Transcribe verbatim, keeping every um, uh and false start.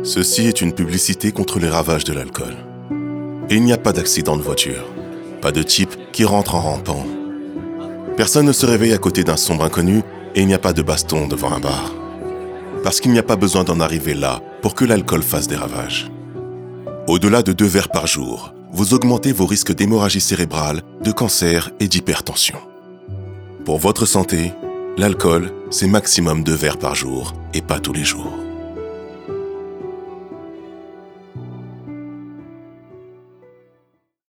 Ceci est une publicité contre les ravages de l'alcool. Et il n'y a pas d'accident de voiture, pas de type qui rentre en rampant. Personne ne se réveille à côté d'un sombre inconnu et il n'y a pas de baston devant un bar. Parce qu'il n'y a pas besoin d'en arriver là pour que l'alcool fasse des ravages. Au-delà de deux verres par jour, vous augmentez vos risques d'hémorragie cérébrale, de cancer et d'hypertension. Pour votre santé, l'alcool, c'est maximum deux verres par jour et pas tous les jours.